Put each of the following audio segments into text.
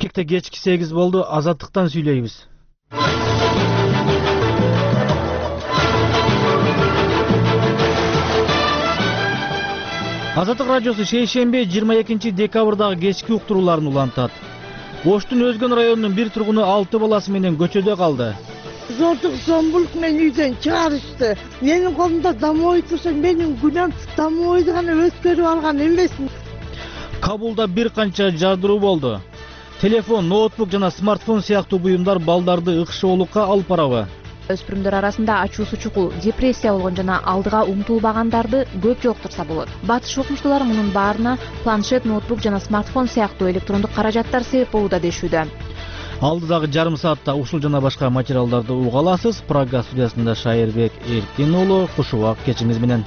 Бишкекте кечки 8 болду. Азаттыктан сүйлөйбүз. Азаттык радиосу шейшембе 22 декабрдагы кечки уктурууларын улантат. Оштун Өзгөн районунун бир тургуну 6 баласы менен көчөдө калды. Зордук Зомбулк мени үйдөн чыгарышты. Менин колумда домой турса, менин күнөм домойду гана өткөрүп алган эмесмин. Кабулда бир канча жардыруу болду. Телефон, ноутбук жана смартфон сыяктуу буюмдар балдарды ыкшоолукка алып барабы? Өспүрүмдөр арасында ачуусу чукул, депрессия болгон жана алдыга умтулбагандарды көп жолуктурса болот. Батыш окумуштуулар мунун баарына планшет, ноутбук жана смартфон сыяктуу электрондук каражаттар себеп болууда дешүүдө. Алдыдагы жарым саатта ушул жана башка материалдарды уга аласыз. Прага студиясында Шайырбек Эркин уулу, куш убак кечиңиз менен.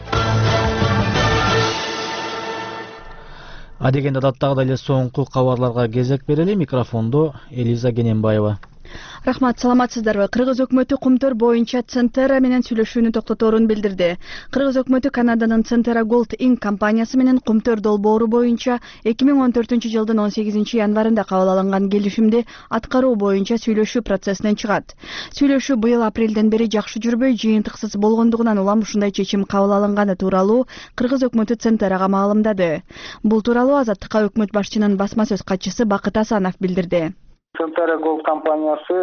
Адегенде адаттагыдай эле соңку кабарларга кезек берели. Микрофондо Элиза Кененбаева. Рахмат, саламатсыздарбы? Кыргыз өкмөтү Кумтөр боюнча Центера менен сүйлөшүүнү токтоторун билдирди. Кыргыз өкмөтү Канаданын Центера Gold Inc. компаниясы менен Кумтөр долбоору боюнча 2014-жылдын 18-январында кабыл алынган келишимди аткаруу боюнча сүйлөшүү процессинен чыгат. Сүйлөшүү быйыл апрелден бери жакшы жүрбөй, жыйынтыксыз болгондугунан улам ушундай чечим кабыл алынганы тууралуу Кыргыз өкмөтү Центерага маалымдады. Бул тууралуу Азаттыкка өкмөт башчынын басма сөз катчысы Бакыт Асанов билдирди. Центера Gold компаниясы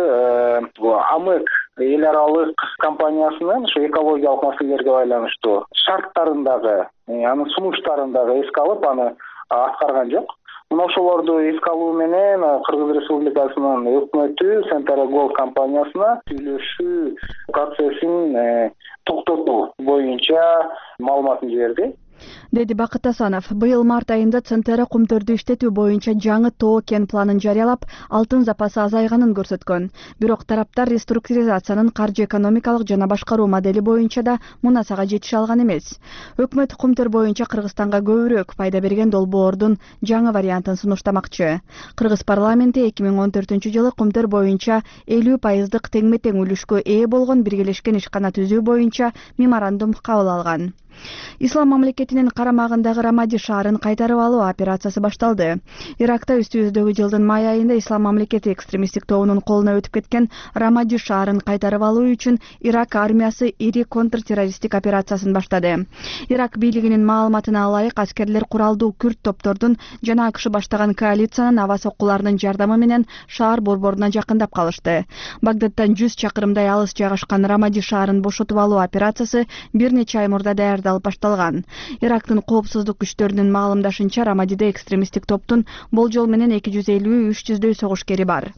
АМЭК эл аралык компаниясынын экологиялык маселелерге байланыштуу шарттарындагы, анын сунуштарындагы эске алып, аны аткарган жок. Мына ошолорду эске алуу менен Кыргыз Республикасынын өкмөтү Центера Gold компаниясына сүйлөшүү процессин токтотуу боюнча маалыматын жиберди, деди Бакыт Асанов. Быйыл март айында Центера Кумтөрдү иштетүү боюнча жаңы тоо кен планын жарыялап, алтын запасы азайганын көрсөткөн. Бирок тараптар реструктуризациянын каржы экономикалык жана башкаруу модели боюнча да мунасага жетише алган эмес. Өкмөт Кумтөр боюнча Кыргызстанга көбүрөөк пайда берген долбоордун жаңы вариантын сунуштамакчы. Кыргыз парламенти 2014-жылы Кумтөр боюнча 50% теңме-тең үлүшкө ээ болгон биргелешкен ишкана түзүү боюнча меморандум кабыл алган. Ислам мамлекетинин карамагындагы Рамади шаарын кайтарып алуу операциясы башталды. Иракта үстүбүздөгү жылдын май айында Ислам мамлекети экстремисттик тобунун колуна өтүп кеткен Рамади шаарын кайтарып алуу үчүн Ирак армиясы ири контртеррористтик операциясын баштады. Ирак бийлигинин маалыматына ылайык, аскерлер куралдуу күрд топтордун жана АКШ баштаган коалициянын аба соккуларынын жардамы менен шаар борборуна жакындап калышты. Багдадтан 100 чакырымдай алыс жайгашкан Рамади шаарын бошотуп алуу операциясы бир нече ай мурда даярдалып башталган. Ирактын коопсуздук күчтөрүнүн маалымдашынча, Рамадиде экстремисттик топтун болжол менен 250-300дөй согушкери бар.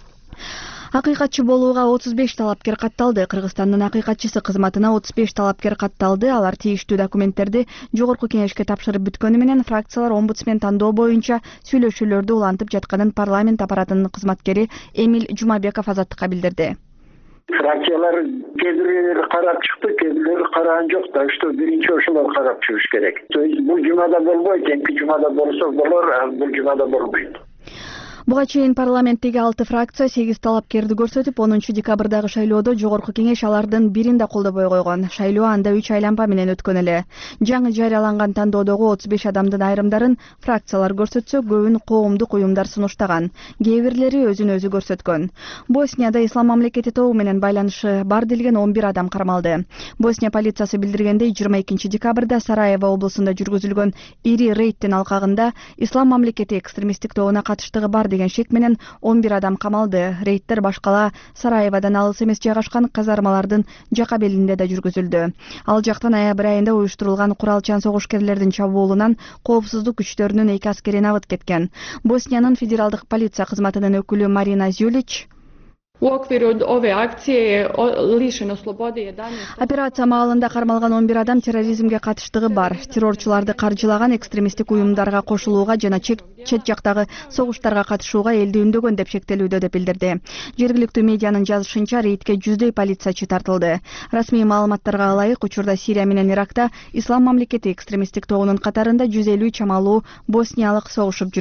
Акыйкатчы болууга 35 талапкер катталды. Кыргызстандын акыйкатчысы кызматына 35 талапкер катталды. Алар тийиштүү документтерди жогорку кеңешке тапшырып бүткөнү менен фракциялар омбудсмен тандоо боюнча сүйлөшүүлөрдү улантып жатканын парламент аппаратынын кызматкери Эмиль Жумабеков Азаттыкка билдирди. Фракциялар кээ бирлери карап чыкты, кээ бирлери караган жок да, что биринчи ошолор карап чыгыш керек. То есть бул жумада болбойт, эмки жумада болсо болор, а бул жумада болбойт. Буга чейин парламенттеги 6 фракция 8 талапкерди көрсөтүп, 10 декабрдагы шайлоодо жогорку кеңеш алардын бирин да колдобой койгон. Шайлоо анда 3 айланпа менен өткөн эле. Жаңы жарыяланган тандоодогу 35 адамдын айрымдарын фракциялар көрсөтсө, көбүн коомдук уюмдар сунуштаган. Кээ бирлери өзүн өзү көрсөткөн. Боснияда Ислам мамлекети тобу менен байланышы бар делген 11 адам кармалды. Босния полициясы билдиргендей, 22 декабрда Сараево облусунда жүргүзүлгөн ири рейдтин алкагында Ислам мамлекети экстремисттик тобуна катыштыгы бар деген шек менен 11 адам камалды. Рейдтер башкала Сараеводан алыс эмес жайгашкан казармалардын жака белинде да жүргүзүлдү. Ал жактан ноябрь айында уюштурулган куралчан согушкерлердин чабуулунан коопсуздук күчтөрүнүн 2 аскерин абыт кеткен. Босниянын федералдык полиция кызматынын өкүлү Марина Зюлич U okviru ove akcije je lišeno slobode 11... Операция маалында кармалган 11 адам терроризмге катыштыгы бар. Террорчуларды каржылаган экстремисттик уюмдарга кошулууга жана чет жактагы согуштарга катышууга элди үндөгөн деп шектелүүдө деп билдирди. Жергиликтүү медианын жазышынча, рейдке 100дөй полициячы тартылды. Расмий маалыматтарга ылайык, учурда Сирия менен Иракта Ислам мамлекети экстремисттик тобунун катарында 150 чамалуу босниялык согушуп жүрөт.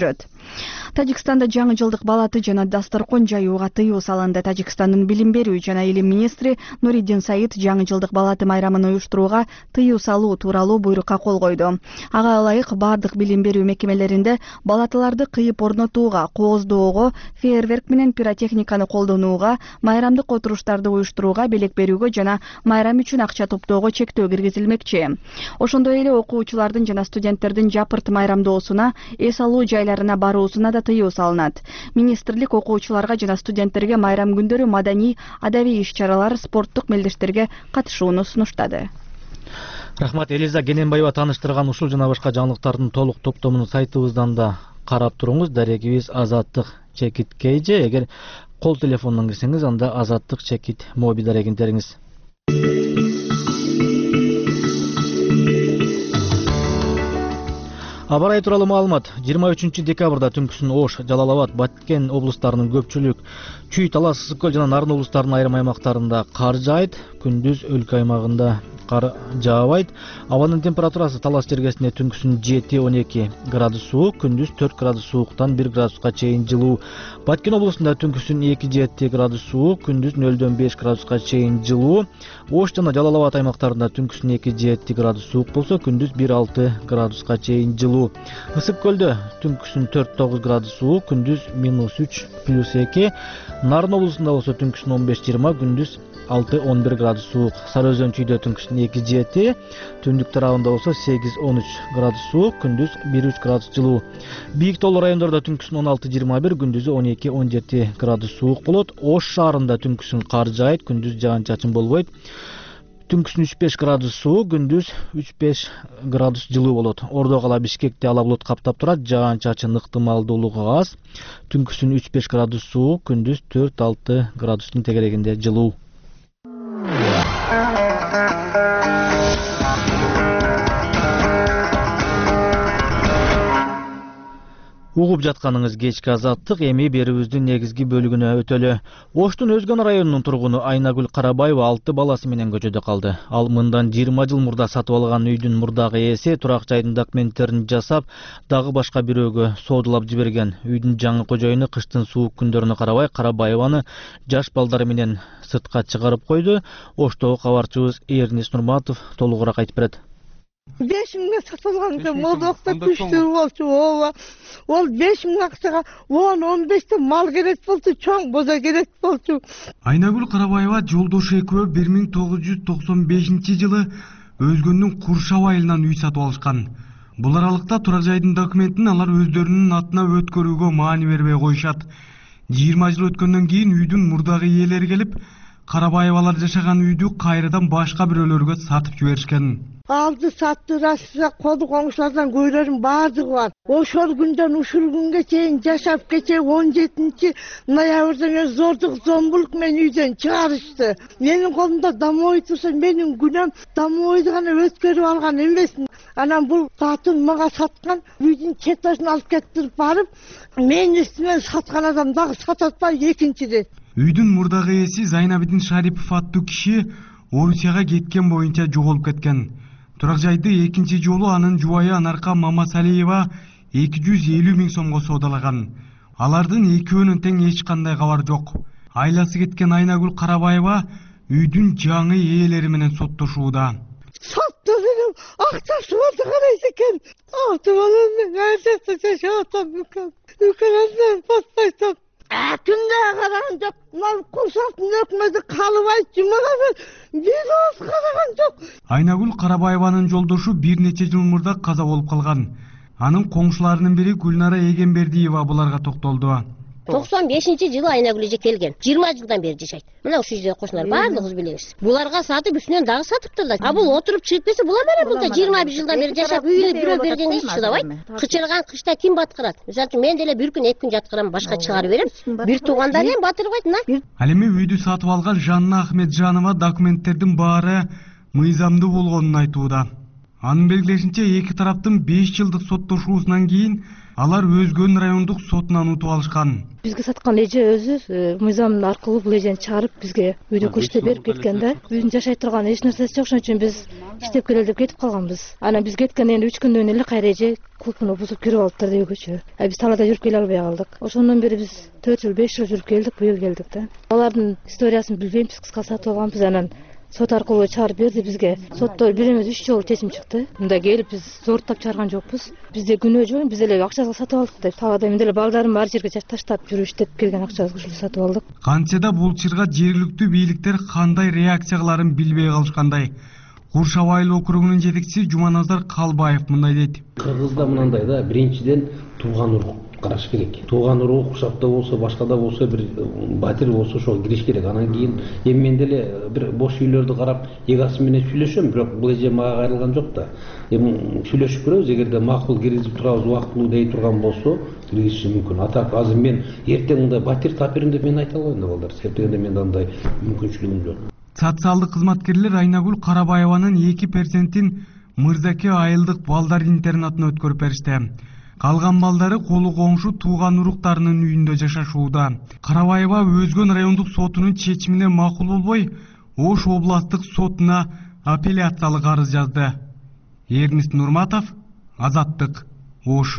Тажикстанда жаңы жылдык балаты жана дасторкон жаюуга тыюу салынды. Тажикстандын билим берүү жана илим министри Нуриддин Саид жаңы жылдык балаты майрамын уюштурууга тыюу салуу тууралуу буйрукка кол койду. Ага ылайык бардык билим берүү мекемелеринде балатыларды кыйып орнотууга, кооздоого, фейерверк менен пиротехниканы колдонууга, майрамдык отуруштарды уюштурууга, белек берүүгө жана майрам үчүн акча топтоого чектөө киргизилмекчи. Ошондой эле окуучулардын жана студенттердин жапырт майрамдоосуна, эс алуу жайларына баруусуна да тыюу салынат. Министрлик окуучуларга жана студенттерге майрам күндөрү маданий, адабий иш-чаралар, спорттук мелдештерге катышууну сунуштады. Рахмат, Элиза Гененбаева таныштырган ушул жана башка жаңылыктардын толук топтомун сайтыбыздан да карап туруңуз. Дарегибиз Азаттык Чекит KG. Эгер кол телефонунан кирсеңиз, анда Азаттык Чекит моби дарегин териңиз. Аба ырайы тууралуу маалымат. 23 декабрда түнкүсүн Ош, Жалал-Абад, Баткен облустарынын көпчүлүк, Чүй, Талас, Ысык көл жана Нарын облустарынын айрым аймактарында кар жаайт. Күндүз өлкө аймагында кар жаабайт. Абанын температурасы Талас жергесинде түнкүсүн 7-12 градус суук, күндүз 4 градус сууктан 1 градуска чейин жылуу. Баткен облусунда түнкүсүн 2-7 градус суук, күндүз 0-5 градуска чейин жылуу. Ош жана Жалал-Абад аймактарында түнкүсүн 2-7 градус суук болсо, күндүз 1-6 градуска чейин жылуу. Ысык көлдө түнкүсүн 4-9 градус суук, күндүз -3 + 2. Нарын облусунда болсо түнкүсүн 15-20, күндүз 6-11 градус суук. Сары Өзөн Чүйдө түнкүсүн 2-7, түндүк тарабында болсо 8-13 градус суук, күндүз 1-3 градус жылуу. Бийик тоолуу райондордо түнкүсүн 16-21, күндүзү 12-17 градус суук болот. Ош шаарында түнкүсүн кар жаайт, күндүз жаан-чачын болбойт. Түнкүсүн 3-5 градус суук, күндүз 3-5 градус жылуу болот. Ордо кала Бишкекти ала булут каптап турат, жаан-чачын ыктымалдуулугу аз. Түнкүсүн 3-5 градус суук, күндүз 4-6 градустун тегерегинде жылуу. Угуп жатканыңыз кечки Азаттык, эми берүүбүздүн негизги бөлүгүнө өтөлү. Оштун Өзгөн районунун тургуну Айнагүл Карабаева 6 баласы менен көчөдө калды. Ал мындан 20 жыл мурда сатып алган үйдүн мурдагы ээси турак жайдын документтерин жасап, дагы башка бирөөгө соодулап жиберген. Үйдүн жаңы кожоюну кыштын суук күндөрүнө карабай Карабаеваны жаш балдары менен сыртка чыгарып койду. Оштогу кабарчыбыз Эрнис Нурматов толугураак айтып берет. 5 миңге сатылган экен, модокта күчтүү болчу, ооба. Ол 5 миң акчага 10-15 мал керек болчу, чоң боза керек болчу. Айнагүл Карабаева жолдошу экөө 1995 жылы Өзгөндүн Куршап айылынан үй сатып алышкан. Бул аралыкта турак жайдын документин алар өздөрүнүн атына өткөрүүгө маани бербей коюшат. 20 жыл өткөндөн кийин үйдүн мурдагы ээлери келип, Карабаевалар жашаган үйдү кайрадан башка бирөөлөргө сатып жиберишкен. Алды сатты расында коду коңшулардан көйлөрүм баардыгы бар. Ошол күндөн ушул күнгө чейин жашап кече 17 ноябрда зордук зомбулук менен үйдөн чыгарышты. Менин колумда домой турса, менин күнөм домойду гана өткөрүп алган эмесмин. Анан бул татын мага саткан, үйдүн четосун алып кетирип барып, менин үстүмөн саткан адам дагы сататпай экинчиден. Үйдүн мурдагы ээси Зайнабидин Шарипов аттуу киши Орусияга кеткен боюнча жоголуп кеткен. Турак жайды экинчи жолу анын жубайы Анарка Мамасалиева 250 миң сомго соодалаган. Алардын экөөнүн тең эч кандай кабар жок. Айласы кеткен Айнагүл Карабаева үйдүн жаңы ээлери менен соттошууда. Сотто менен акчасы болду карайт экен. Алты баламдын айдасы жашап атам. Үкөрөндөн паспайтам. Күндө караган жок. Мал курсаттын өкмөтү калыбайт жумалап бир оз караган жок. Айнагүл Карабаеванын жолдошу бир нече жыл мурда каза болуп калган. Анын коңшуларынын бири Гүлнара Эгембердиева буларга токтолду. 95-жылы Айнагүл эже келген. 20 жылдан бери жашайт. Мына ушул жерде кошуналар баардыгыбыз билебиз. Буларга сатып үстүнөн дагы сатыптыр да. А бул отуруп чыгып келсе, була менен бул да 21 жылдан бери жашап, үйдө бирөө бергенге эч чыдабайт. Кычырган кышта ким баткырат? Мисалы үчүн мен деле бир күн, 2 күн жаткырам, башка чыгарып берем. Бир туугандар эми батырбайт мына. Ал эми үйдү сатып алган Жанна Ахметжанова документтердин баары мыйзамдуу болгонун айтууда. Анын белгилешинче, эки тараптын 5 жылдык соттошуусунан кийин алар Өзгөн райондук сотунан утуп алышкан. Бизге саткан эже өзү мыйзам аркылуу бул эжени чыгарып бизге үйдө көчтө берип кеткен да. Биздин жашай турган эч нерсеси жок, ошон үчүн биз иштеп келели деп кетип калганбыз. Анан биз кеткенден 3 күндөн эле кайра эже клубун бузуп кирип алыптыр деп көчө. Биз талаада жүрүп келе албай калдык. Ошондон бери биз 4 жыл 5 жыл жүрүп келдик, быйыл келдик да. Алардын историясын билбейбиз, кыска сатып алганбыз. Анан сот аркылуу чыгарып берди бизге. Сотто бир эмес 3 жолу чечим чыкты. Мында келип биз зорттап чыгарган жокпуз. Бизде күнөө жок, биз эле акчага сатып алдык деп. Талаада мен деле балдарым бар жерге таштап жүрүп иштеп келген акчабызга ушул сатып алдык. Кантсе да бул чырга жергиликтүү бийликтер кандай реакция кыларын билбей калышкандай. Куршав айыл округунун жетекчиси Жуманазар Калбаев мындай дейт. Кыргызда мынандай да, биринчиден тууган урук караш керек. Тууган урук куршапта болсо, башкада болсо, бир батир болсо ошого кириш керек. Анан кийин эми мен деле бир бош үйлөрдү карап, эгасы менен сүйлөшөм, бирок бул эже мага кайрылган жок да. Эми сүйлөшүп көрөбүз, эгерде макул киргизип турабыз, убактылуу дей турган болсо, киргизиши мүмкүн. Атак азыр мен эртең мындай батир тап берем деп мен айта албайм да балдар. Себеби менде андай мүмкүнчүлүгүм жок. Социалдык кызматкерлер Айнагүл Карабаеванын 2%-ин Мырзаке айылдык балдар интернатына өткөрүп беришти. Калган балдары колу коңшу тууган уруктарынын үйүндө жашашууда. Карабаева Өзгөн райондук сотунун чечимине макул болбой, Ош областтык сотуна апелляциялык арыз жазды. Эрнест Нурматов, Азаттык, Ош.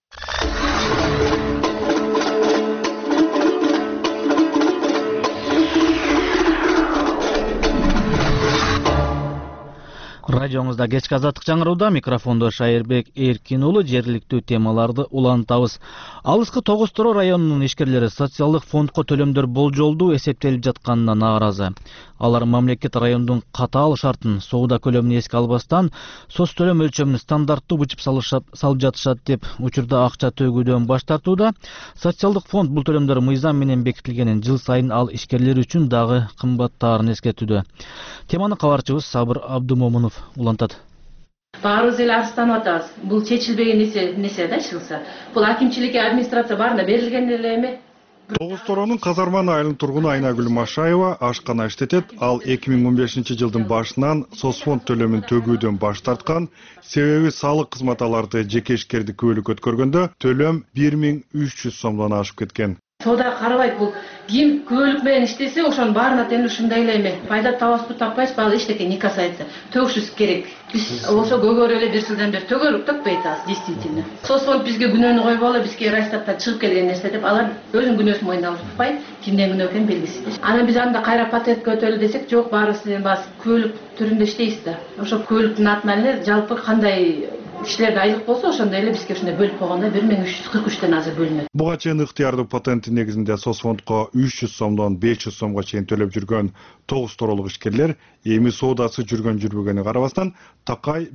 Радиоңузда кечки азаттык жаңырууда, микрофондо Шайырбек Эркин уулу. Жергиликтүү темаларды улантабыз. Алыскы Тогуз Торо районунун ишкерлери социалдык фондко төлөмдөр болжолдуу эсептелип жатканына нааразы. Алар мамлекет райондун катаал шартын, соода көлөмүн эске албастан, соц төлөм өлчөмүн стандарттуу бычып салып жатышат деп учурда акча төгүүдөн баш тартууда. Социалдык фонд бул төлөмдөр мыйзам менен бекитилгенин, жыл сайын ал ишкерлер үчүн дагы кымбаттаарын эскертүүдө. Теманы кабарчыбыз Сабыр Абдумомунов улантат. Баарыбыз эле арызданып атабыз. Бул чечилбеген нерсе да чыкса. Бул акимчиликке, администрация баарына берилген эле эми. Тогуз Торонун Казарман айылынын тургуну Айнагүл Машаева ашкана иштетет. Ал 2015-жылдын башынан соцфонд төлөмүн төгүүдөн баш тарткан. Себеби салык кызматаларды жеке ишкерди күбөлүк өткөргөндө төлөм 1300 сомдон ашып кеткен. Соода карабайт, бул ким күбөлүк менен иштесе, ошонун баарына тең ушундай эле эми. Пайда табасызбы, таппайсызбы, ал эчтеке не касается. Төгүшүбүз керек. Биз ошо көгөрүп эле бир жылдан бери төгөрүп төкпөй атабыз, действительно. Соцфонд бизге күнөөнү койбогула, бизге Райстаттан чыгып келген нерсе деп, алар өзүнүн күнөөсүн мойнуна алышпай, кимден күнөө экени белгисиз. Анан биз анда кайра патентке өтөлү десек, жок, баарыбыз баасы күбөлүк түрүндө иштейбиз да. Ошо күбөлүктүн атынан эле жалпы кандай кишилерде айлык болсо, ошондой эле бизге ушундай бөлүп койгондо 1343тен азыр бөлүнөт. Буга чейин ыктыярдуу патенти негизинде соцфондко 300 сомдон 500 сомго чейин төлөп жүргөн Тогуз Торолук ишкерлер эми соодасы жүргөн-жүрбөгөнү карабастан такай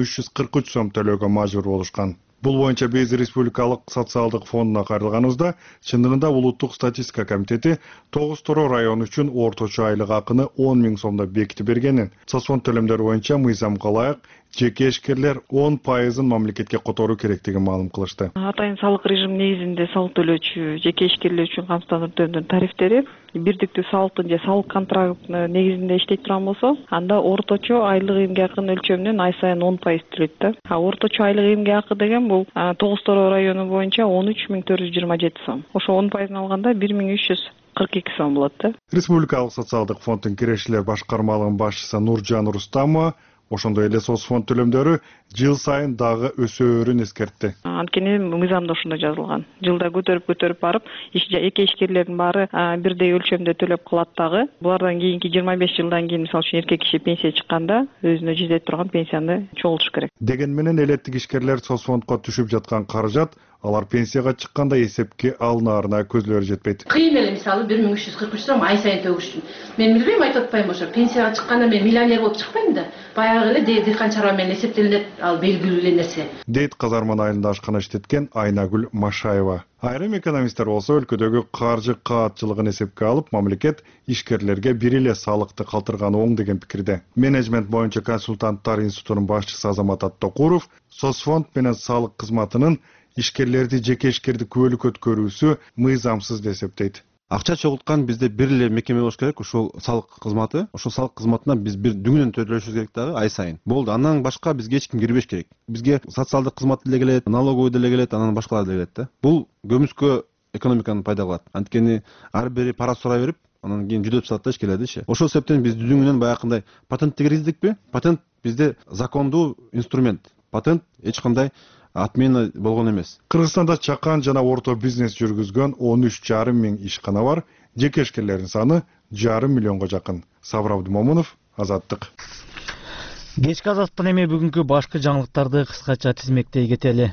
1343 сом төлөөгө мажбур болушкан. Бул боюнча биз Республикалык социалдык фондуна кайрылганыбызда, чындыгында Улуттук статистика комитети Тогуз Торо району үчүн орточо айлык акыны 10 000 сомдо бекитип бергенин, соцфонд төлөмдөрү боюнча мыйзамга ылайык жеке ишкерлер 10% мамлекетке которуу керектигин маалым кылышты. Атайын салык режим негизинде салык төлөөчү жеке ишкерлер үчүн камсыздандыруу тарифтери бирдиктүү салыктын же салык контракты негизинде иштей турган болсо, анда орточо айлык эмгек акынын өлчөмүнөн ай сайын 10% төлөйт да. Орточо айлык эмгек акы деген бул Тогуз Торо району боюнча 13427 сом. Ошо 10% алганда 1342 сом болот да. Республикалык социалдык фонддун кирешилер башкармалыгынын башчысы Нуржан Рустамова ошондой эле соцфонд төлөмдөрү жыл сайын дагы өсөөрүн эскертти. Анткени мыйзамда ошондой жазылган. Жылда көтөрүп барып, эки ишкерлердин баары бирдей өлчөмдө төлөп калат дагы. Булардан кийинки 25 жылдан кийин мисалы үчүн эркек киши пенсия чыкканда өзүнө жетет турган пенсияны чогултуш керек. Деген менен элеттик ишкерлер соцфондко түшүп жаткан каражат алар пенсияга чыкканда эсепке алынаарына көзлөрү жетпейт. Кыйын эле мисалы 1343 сом ай сайын төгүш. Мен билбейм, айтып атпайм, ошо пенсияга чыкканда мен миллионер болуп чыкпайм да. Баягы эле дыйкан чарба менен эсептелинет, ал белгилүү эле нерсе. Дейт Казарман айылында ашкана иштеткен Айнагүл Машаева. Айрым экономисттер болсо өлкөдөгү каржы каатчылыгын эсепке алып, мамлекет ишкерлерге бир эле салыкты калтырганы оң деген пикирде. Менеджмент боюнча консультанттар институтунун башчысы Азамат Аттокуров соцфонд менен салык кызматынын ишкерлерди жеке ишкерди күбөлүк өткөрүүсү мыйзамсыз деп эсептейт. Акча чогулткан бизде бир эле мекеме болуш керек, ошол салык кызматы. Ошол салык кызматынан биз бир дүңүнөн төлөшүбүз керек дагы ай сайын. Болду, андан башка бизге эч ким кирбеш керек. Бизге социалдык кызмат деле келет, налоговый деле келет, анан башкалар деле келет да. Бул көмүскө экономиканы пайда кылат. Анткени ар бири пара сурай берип, анан кийин жүдөп салат да ишкелердичи. Ошол себептен биз дүңүнөн баягындай патентти киргиздикпи? Патент бизде закондуу инструмент. Патент эч кандай отмена болгон эмес. Кыргызстанда чакан жана орто бизнес жүргүзгөн 13,5 миң ишкана бар. Жекешкерлердин саны 1,5 миллионго жакын. Сабыр Абдымомунов, Азаттык. Кечки азаттан эми бүгүнкү башкы жаңылыктарды кыскача тизмектей кетели.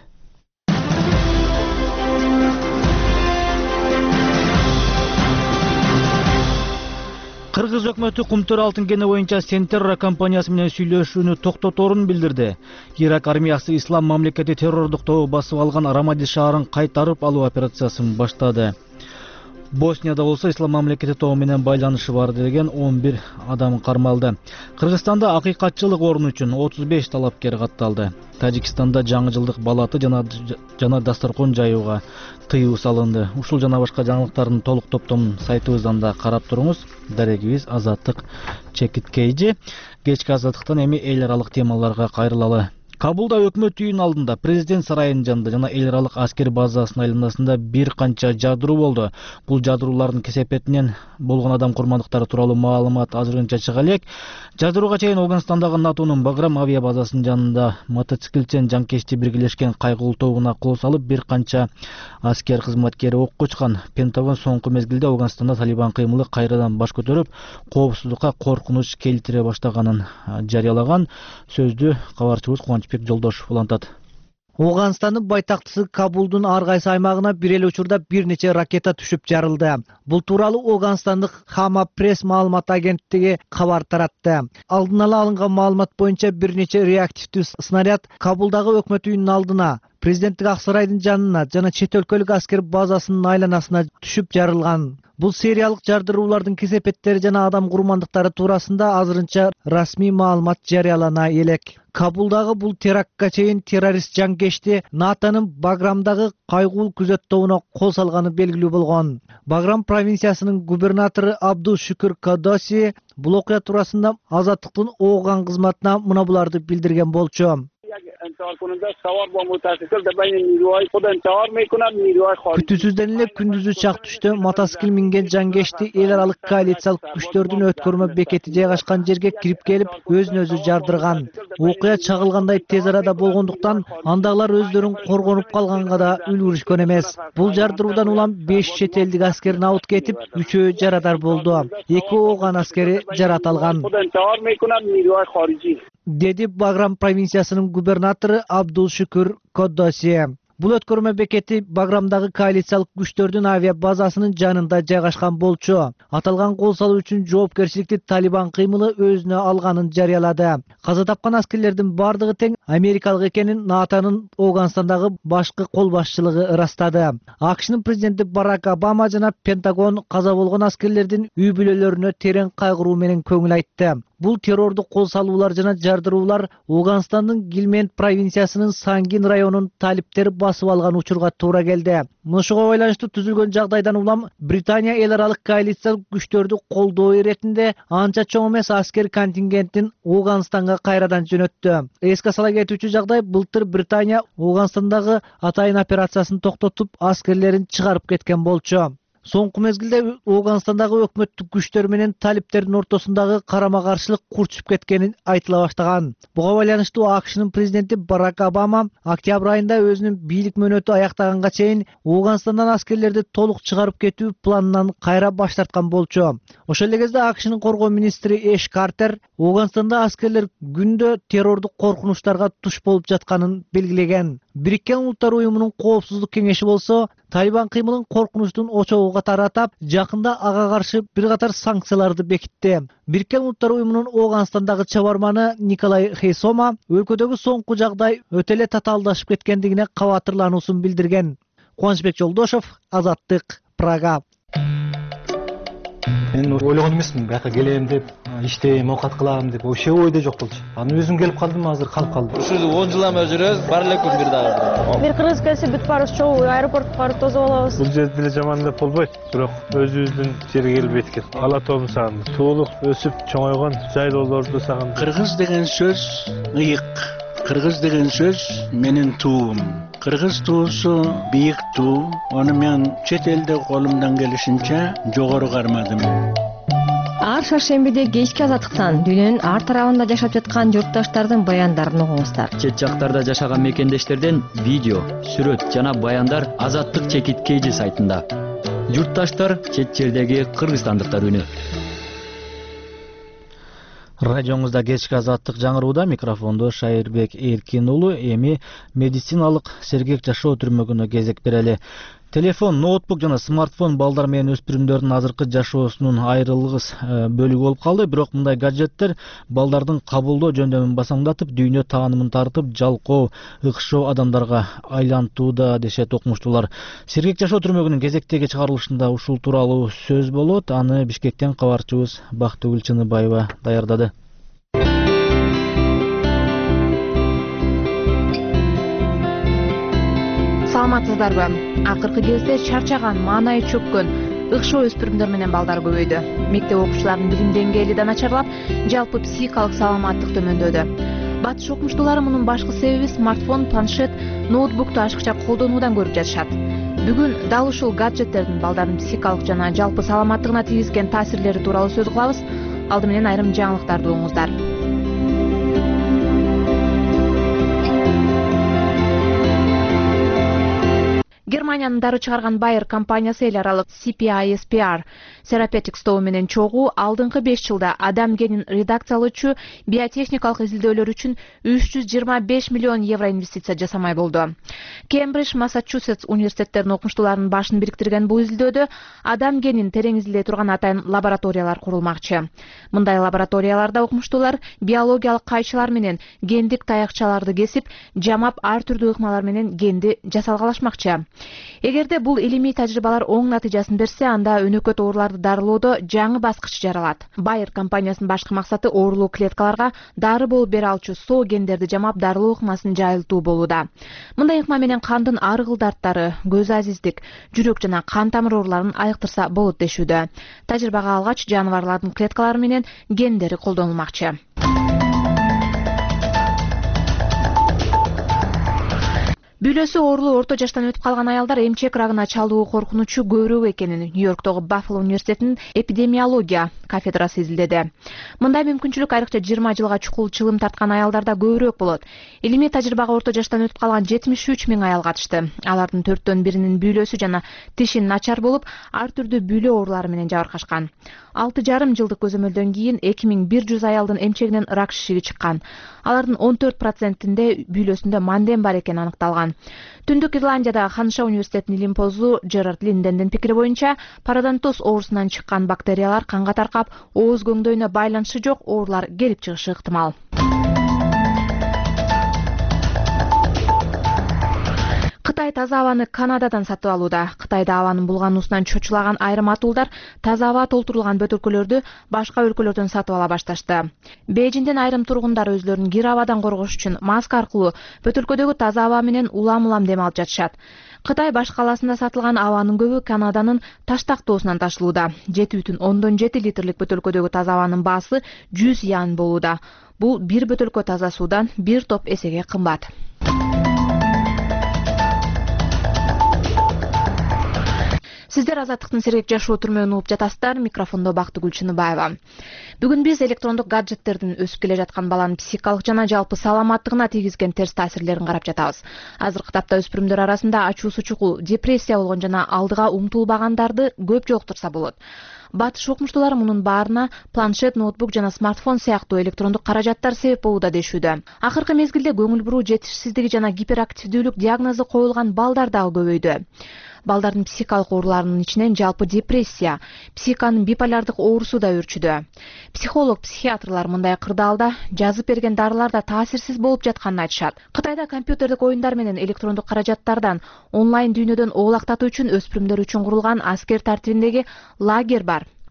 Кыргыз өкмөтү Кумтөр алтын кени боюнча Сентерра компаниясы менен сүйлөшүүнү токтоторун билдирди. Ирак армиясы Ислам мамлекети террордук тобу басып алган Рамади шаарын кайтарып алуу операциясын баштады. Боснияда болсо Ислам мамлекети тобу менен байланышы бар деген 11 адам кармалды. Кыргызстанда акыйкатчылык орун үчүн 35 талапкер катталды. Тажикстанда жаңы жылдык балаты жана дасторкон жаюуга тыюу салынды. Ушул жана башка жаңылыктардын толук топтомун сайтыбыздан да карап туруңуз. Дарегибиз Азаттык чекиткейжи. Кечки азаттыктан эми эл аралык темаларга кайрылалы. Кабулда өкмөт үйүнүн алдында, президент сарайынын жанында жана эл аралык аскер базасынын айланасында бир канча жадыруу болду. Бул жадыруулардын кесепетинен болгон адам курмандыктары тууралуу маалымат азырынча чыга элек. Жадырууга чейин Афганистандагы НАТОнун Баграм авиабазасынын жанында мотоциклчен жанкечти биргелешкен кайгылуу тобуна кол салып, бир канча аскер кызматкери окко учкан. Пентагон соңку мезгилде Афганистанда Талибан кыймылы кайрадан баш көтөрүп, коопсуздукка коркунуч келтире баштаганын жарыялаган. Сөздү кабарчыбыз Кубанычбек Жолдошов улантат. Афганистандын байтактысы Кабулдун ар кайсы аймагына бир эле учурда бир нече ракета түшүп жарылды. Бул тууралуу Афганистандык Хама пресс маалымат агенттиги кабар таратты. Алдын ала алынган маалымат боюнча бир нече реактивдүү снаряд Кабулдагы өкмөт үйүнүн алдына, президенттик ак сарайдын жанына жана чет өлкөлүк аскер базасынын айланасына түшүп жарылган. Бул сериялык жардыруулардын кесепеттери жана адам курмандыктары туурасында азырынча расмий маалымат жарыялана элек. Кабулдагы бул терактка чейин террорист жанкечти НАТОнун Баграмдагы кайгуул күзөт тобуна кол салганы белгилүү болгон. Баграм провинциясынын губернатору Абдул Шүкүр Кадоси бул окуя туурасында Азаттыктын Ооган кызматына мына буларды билдирген болчу. Күтүүсүздөн эле күндүзү чак түштө мотоцикл минген жанкечти эл аралык коалициялык күчтөрдүн өткөрмө бекети жайгашкан жерге кирип келип, өзүн өзү жардырган. Окуя чагылгандай тез арада болгондуктан андагылар өздөрүн коргонуп калганга да үлгүрүшкөн эмес. Бул жардыруудан улам 5 чет элдик аскер набыт кетип, 3 жарадар болду. 2 Ооган аскери жарат алган. Деди Баграм провинциясынын губернатору Абдул Шүкүр Коддоси. Бул өткөрмө бекети Баграмдагы коалициялык күчтөрдүн авиабазасынын жанында жайгашкан болчу. Аталган кол салуу үчүн жоопкерчиликти Талибан кыймылы өзүнө алганын жарыялады. Каза тапкан аскерлердин бардыгы тең америкалык экенин НАТОнун Афганистандагы башкы кол башчылыгы ырастады. АКШнын президенти Барак Обама жана Пентагон каза болгон аскерлердин үй бүлөлөрүнө терең кайгыруу менен көңүл айтты. Бул террордук кол салуулар жана жардыруулар Афганистандын Гилмент провинциясынын Сангин районунун талиптери басып алган учурга туура келди. Мынушуга байланыштуу түзүлгөн жагдайдан улам Британия эл аралык коалициялык күчтөрдү колдоо иретинде анча чоң эмес аскер контингентин Афганистанга кайрадан жөнөттү. Эске сала кетүүчү жагдай, былтыр Британия Афганистандагы атайын операциясын токтотуп, аскерлерин чыгарып кеткен болчу. Соңку мезгилде Афганистандагы өкмөттүк күчтөр менен талиптердин ортосундагы карама-каршылык курчуп кеткени айтыла баштаган. Буга байланыштуу АКШнын президенти Барак Обама октябрь айында өзүнүн бийлик мөөнөтү аяктаганга чейин Афганистандан аскерлерди толук чыгарып кетүү планынан кайра баш тарткан болчу. Ошол эле кезде АКШнын коргоо министри Эш Картер Афганистанда аскерлер күндө террордук коркунучтарга туш болуп жатканын белгилеген. Бириккен Улуттар уюмунун коопсуздук кеңеши болсо Талибан кыймылын коркунучтун очогуга таратып, жакында ага каршы бир катар санкцияларды бекитти. Бириккен Улуттар уюмунун Афганистандагы чабарманы Николай Хейсома өлкөдөгү соңку жагдай өтө эле татаалдашып кеткендигине кабатырлануусун билдирген. Кубанычбек Жолдошов, Азаттык, Прага. Мен ойлогон эмесмин, бияка келем деп, иштейм, оокат кылам деп вообще ойдо жок болчу. Анан өзүм келип калдым, азыр калып калдым. Ушул 10 жылдан бери жүрөбүз, бар эле күн бир дагы. Бир кыргыз келсе бүт барыбыз чогуу аэропортко барып тосуп алабыз. Бул жерде деле жаман деп болбойт, бирок өзүбүздүн жерге келип эткен. Ала тоомду сагындым. Туулук өсүп чоңойгон жайлоолорду сагындым. Кыргыз деген сөз ыйык. Кыргыз деген сөз менин туум. Кыргыз туусу бийик туу. Аны мен чет элде колумдан келишинче жогору кармадым. Ар шаршембиде кечки азаттыктан дүйнөнүн ар тарабында жашап жаткан журтташтардын баяндарын угуңуздар. Чет жактарда жашаган мекендештерден видео, сүрөт жана баяндар Азаттык чекиткейжи сайтында. Журтташтар чет жердеги кыргызстандыктар үнү. Радионузда кечки Азаттык жаңырууда, микрофондо Шайырбек Эркин уулу. Эми медициналык сергек жашоо түрмөгүнө кезек берели. Телефон, ноутбук жана смартфон балдар менен өспүрүмдөрдүн азыркы жашоосунун айрылгыс бөлүгү болуп калды. Бирок мындай гаджеттер балдардын кабылдоо жөндөмүн басаңдатып, дүйнө таанымын тартып, жалкоо, ыкшоо адамдарга айлантууда, дешет окумуштуулар. Сергек жашоо түрмөгүнүн кезектеги чыгарылышында ушул тууралуу сөз болот. Аны Бишкектен кабарчыбыз Бактыгүл Чыныбаева даярдады. Саламатсыздарбы? Акыркы кезде чарчаган, маанайы чөккөн, ыкшоо өспүрүмдөр менен балдар көбөйдү. Мектеп окуучуларынын билим деңгээли да начарлап, жалпы психикалык саламаттык төмөндөдү. Батыш окумуштуулары мунун башкы себеби смартфон, планшет, ноутбукту ашыкча колдонуудан көрүп жатышат. Бүгүн дал ушул гаджеттердин балдардын психикалык жана жалпы саламаттыгына тийгизген таасирлери тууралуу сөз кылабыз. Алды менен айрым жаңылыктарды угуңуздар. Германиянын дары чыгарган Bayer компаниясы эл аралык CPISPR Therapeutics тобу менен чогуу алдыңкы 5 жылда адам генин редакциялоочу биотехникалык изилдөөлөр үчүн 325 миллион евро инвестиция жасамай болду. Кембридж, Массачусетс университеттеринин окумуштууларынын башын бириктирген бул изилдөөдө адам генин терең изилдей турган атайын лабораториялар курулмакчы. Мындай лабораторияларда окумуштуулар биологиялык кайчылар менен гендик таякчаларды кесип, жамап ар түрдүү ыкмалар менен генди жасалгалашмакчы. Эгерде бул илимий тажрыйбалар оң натыйжасын берсе, анда өнөкөт ооруларды дарылоодо жаңы баскыч жаралат. Bayer компаниясынын башкы максаты оорулуу клеткаларга дары болуп бере алчу соо гендерди жамап дарылоо ыкмасын жайылтуу болууда. Мындай ыкма менен кандын ары кылдаттары, көз азиздик, жүрөк жана кан тамыр ооруларын айыктырса болот дешүүдө. Тажрыйбага алгач жаныбарлардын клеткалары менен гендери колдонулмакчы. Бүлөсү оорулуу орто жаштан өтүп калган аялдар эмчек рагына чалдуу коркунучу көбүрөөк экенин Нью-Йорктогу Баффало университетинин эпидемиология кафедрасы изилдеди. Мындай мүмкүнчүлүк айрыкча 20 жылга чукул чылым тарткан аялдарда көбүрөөк болот. Илимий тажрыйбага орто жаштан өтүп калган 73 миң аял катышты. Алардын 4төн биринин бүлөсү жана тиши начар болуп, ар түрдүү бүлө оорулары менен жабыркашкан. 6,5 жылдык көзөмөлдөн кийин 2100 аялдын эмчегинен рак шишиги чыккан. Алардын 14%-inde бүлөсүндө манден бар экени аныкталган. Түндүк Ирландиядагы Ханыша университетинин илимпозу Джерард Линдендин пикири боюнча, пародонтоз оорусунан чыккан бактериялар канга таркап, ооз көңдөйүнө байланышы жок оорулар келип чыгышы ыктымал. Кытай таза абаны Канададан сатып алууда. Кытайда абанын булгануусунан чочулаган айрым атуулдар таза аба толтурулган бөтөлкөлөрдү башка өлкөлөрдөн сатып ала башташты. Бейжиңден айрым тургундар өзлөрүн кир абадан коргош үчүн маска аркылуу бөтөлкөдөгү таза аба менен улам дем алып жатышат. Кытай баш каласында сатылган абанын көбү Канаданын Таштактоосунан ташылууда. 7,7 литрлик бөтөлкөдөгү таза абанын баасы 100 ян болууда. Бул бир бөтөлкө таза суудан бир топ эсеге кымбат. Сиздер Азаттыктын сергек жашоо түрмөгүн угуп жатасыздар. Микрофондо Бактыгүл Чыныбаева. Бүгүн биз электрондук гаджеттердин өсүп келе жаткан баланын психикалык жана жалпы саламаттыгына тийгизген терс таасирлерин карап жатабыз. Азыркы тапта өспүрүмдөр арасында ачуусу чукул, депрессия болгон жана алдыга умтулбагандарды көп жолуктурса болот. Батыш окумуштуулары мунун баарына планшет, ноутбук жана смартфон сыяктуу электрондук каражаттар себеп болууда дешүүдө. Акыркы мезгилде көңүл буруу жетишсиздиги жана гиперактивдүүлүк диагнозу коюлган балдар дагы көбөйдү. Балдардын психикалык ооруларынын ичинен жалпы депрессия, психиканын биполярдык оорусу да өрчүдө. Психолог, психиатрлар мындай кырдаалда жазып берген дарылар да таасирсиз болуп жатканын айтышат. Кытайда компьютердик оюндар менен электрондук каражаттардан онлайн дүйнөдөн оолактатуу үчүн өспүрүмдөр үчүн курулган аскер тартибиндеги лагерь бар.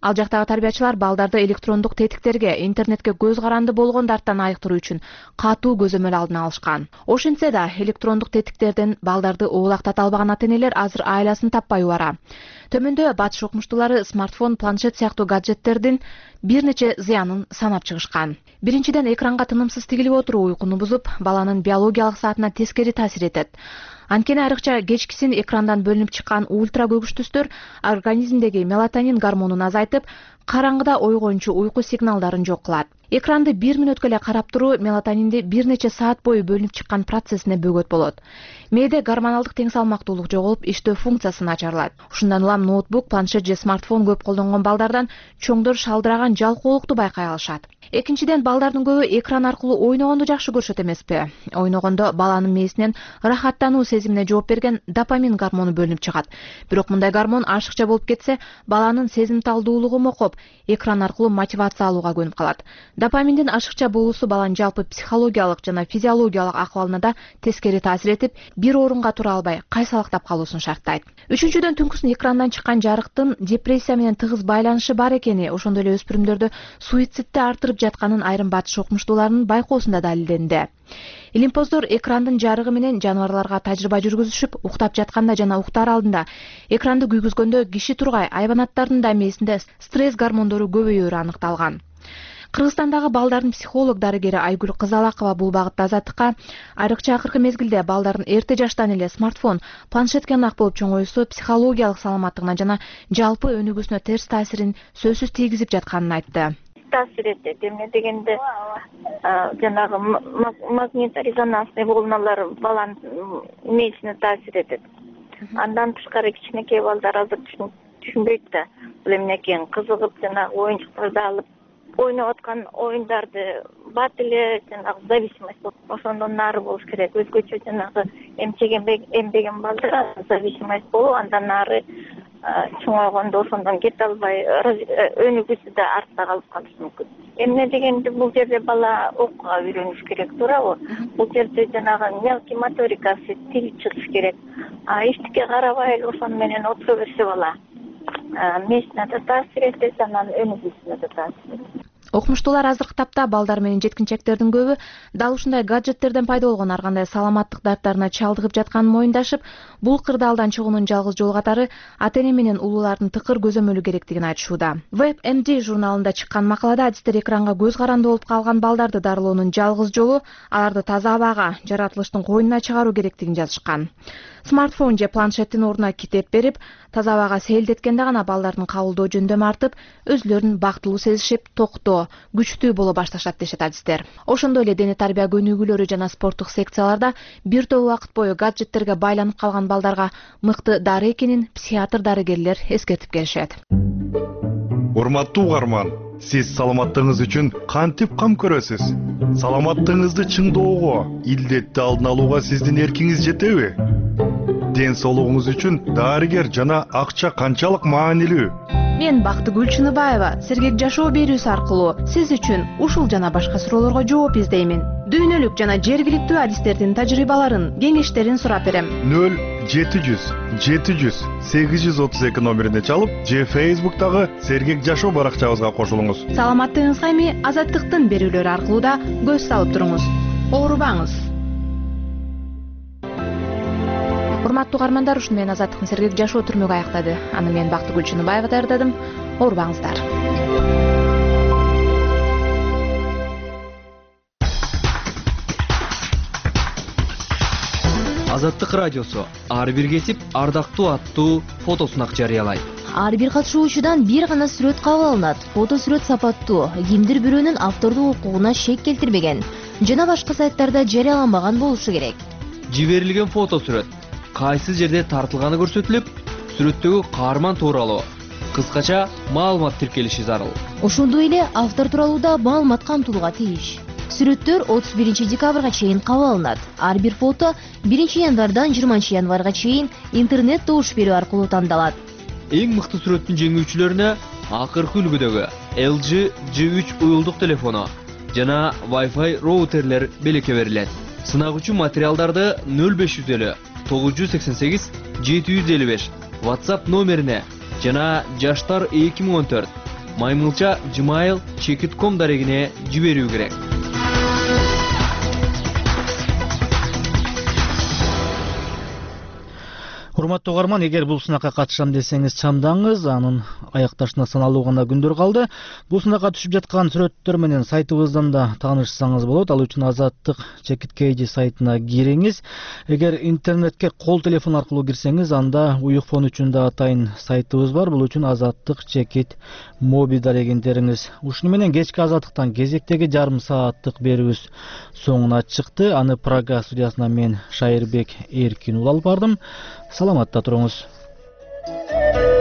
Ал жактагы тарбиячылар балдарды электрондук тетиктерге, интернетке көз каранды болгондардан айыктыруу үчүн катуу көзөмөл алдын алышкан. Ошентсе да электрондук тетиктерден балдарды оолактата албаган ата-энелер азыр айласын таппай убара. Төмөндө батыш окумуштуулары смартфон, планшет сыяктуу гаджеттердин бир нече зыянын санап чыгышкан. Биринчиден, экранга тынымсыз тигилип отуруу уйкуну бузуп, баланын биологиялык саатына тескери таасир этет. Анткени айрыкча кечкисин экрандан бөлүнүп чыккан ультра көгүч түстөр организмдеги мелатонин гормонун азайтып, караңгыда ойгончу уйку сигналдарын жок кылат. Экранды 1 мүнөткө эле карап туруу мелатонинди бир нече саат бою бөлүнүп чыккан процессине бөгөт болот. Мээде гормоналдык тең салмактуулук жоголуп, иштөө функциясы начарлайт. Ушундан улам ноутбук, планшет же смартфон көп колдонгон балдардан чоңдор шалдыраган жалкоолукту байкай алышат. Экинчиден, балдардын көбү экран аркылуу ойногонду жакшы көрүшөт эмеспи? Ойногондо баланын мээсинен рахаттануу сезимине жооп берген допамин гормону бөлүнүп чыгат. Бирок мындай гормон ашыкча болуп кетсе, баланын сезимталдуулугу мокоп, экран аркылуу мотивация алууга көнүп калат. Допаминдин ашыкча болуусу баланын жалпы психологиялык жана физиологиялык акыбалына да тескери таасир этип, бир орунга тура албай, кайсалактап калуусун шарттайт. Үчүнчүдөн, түнкүсүн экрандан чыккан жарыктын депрессия менен тыгыз байланышы бар экени, ошондой эле өспүрүмдөрдө суицидти артырып жатканын айрым батыш окумуштууларынын байкоосунда далилденди. Илимпоздор экрандын жарыгы менен жаныбарларга тажрыйба жүргүзүшүп, уктап жатканда жана уктар алдында экранды күйгүзгөндө киши тургай айбанаттардын да мээсинде стресс гормондору көбөйөөрү аныкталган. Кыргызстандагы балдардын психолог дарыгери Айгүл Кызалакова бул багытта Азаттыкка айрыкча акыркы мезгилде балдардын эрте жаштан эле смартфон, планшетке ынак болуп чоңоюусу психологиялык саламаттыгына жана жалпы өнүгүүсүнө терс таасирин сөзсүз тийгизип жатканын айтты. Таасир этет. Эмне дегенде жанагы магнитно-резонансный волналар баланын мээсине таасир этет. Андан тышкары кичинекей балдар азыр түшүнбөйт да. Бул эмне экенин кызыгып жанагы оюнчуктарды алып ойноп аткан оюндарды бат эле жанагы зависимость болуп, ошондон нары болуш керек. Өзгөчө жанагы эмбеген балдар зависимость болуп, андан нары чоңойгондо ошондон кете албай, өнүгүүсү да артта калып калышы мүмкүн. Эмне дегенде бул жерде бала окууга үйрөнүш керек, туурабы? Бул жерде жанагы мелкий моторикасы тили чыгыш керек. Эчтеке карабай ошону менен отура берсе бала мээсине да таасир этет, анан өнүгүүсүнө да таасир этет. Окумуштуулар азыркы тапта балдар менен жеткинчектердин көбү дал ушундай гаджеттерден пайда болгон ар кандай саламаттык дарттарына чалдыгып жатканын моюндашып, бул кырдаалдан чыгуунун жалгыз жолу катары ата-эне менен улуулардын тыкыр көзөмөлү керектигин айтышууда. WebMD журналында чыккан макалада адистер экранга көз каранды болуп калган балдарды дарылоонун жалгыз жолу аларды таза абага, жаратылыштын койнуна чыгаруу керектигин жазышкан. Смартфон же планшеттин ордуна китеп берип, таза абага сейилдеткенде гана балдардын кабылдоо жөндөмү артып, өзүлөрүн бактылуу сезишип, токтоо, күчтүү боло башташат дешет адистер. Ошондой эле дене тарбия көнүгүүлөрү жана спорттук секцияларда бир топ убакыт бою гаджеттерге байланып калган балдарга мыкты дары экенин психиатр дарыгерлер эскертип келишет. Урматтуу угарман, сиз саламаттыгыңыз үчүн кантип кам көрөсүз? Саламаттыгыңызды чыңдоого, илдетти алдын алууга сиздин эркиңиз жетеби? Ден соолугуңуз үчүн дарыгер жана акча канчалык маанилүү? Мен Бактыгүл Чыныбаева сергек жашоо берүүсү аркылуу сиз үчүн ушул жана башка суроолорго жооп издеймин. Дүйнөлүк жана жергиликтүү адистердин тажрыйбаларын, кеңештерин сурап берем. 0700 700 832 номерине чалып, же Facebook'тагы сергек жашоо баракчабызга кошулуңуз. Саламаттыгыңызга эми Азаттыктын берүүлөрү аркылуу да көз салып туруңуз. Оорубаңыз. Урматтуу угармандар, ушуну менен Азаттыктын сергек жашоо түрмөгү аяктады. Аны мен Бактыгүл Чыныбаева даярдадым. Оорубаңыздар. Азаттык радиосу ар бир кесип ардактуу аттуу фотосунак жарыялайт. Ар бир катышуучудан бир гана сүрөт кабыл алынат. Фото сүрөт сапаттуу, кимдир бирөөнүн автордук укугуна шек келтирбеген жана башка сайттарда жарыяланбаган болушу керек. Жиберилген фото сүрөт кайсы жерде тартылганы көрсөтүлүп, сүрөттөгү каарман тууралуу кыскача маалымат тиркелиши зарыл. Ошондой эле автор тууралуу да маалымат камтылууга тийиш. Сүрөттөр 31 декабрга чейин кабыл алынат. Ар бир фото 1 январдан 20 январга чейин интернет добуш берүү аркылуу тандалат. Эң мыкты сүрөттүн жеңүүчүлөрүнө акыркы үлгүдөгү LG G3 уюлдук телефону жана Wi-Fi роутерлер белекке берилет. Сынагучу материалдарды 0500 988 755 WhatsApp номерине жана жаштар 2014 maymilcha@gmail.com дарегине жиберүү керек. Урматтуу угарман, эгер бул сынакка катышам десеңиз чамдаңыз, анын аякташына саналуу гана күндөр калды. Бул сынакка түшүп жаткан сүрөттөр менен сайтыбыздан да таанышсаңыз болот. Ал үчүн Азаттык Чекит сайтына кириңиз. Эгер интернетке кол телефон аркылуу кирсеңиз, анда уюкфон үчүн да атайын сайтыбыз бар. Бул үчүн Азаттык Чекит моби дарегин териңиз. Ушуну менен кечки Азаттыктан кезектеги жарым сааттык берүүбүз соңуна чыкты. Аны Прага студиясынан мен Шайырбек Эркин алып бардым. Саламатта туруңуз.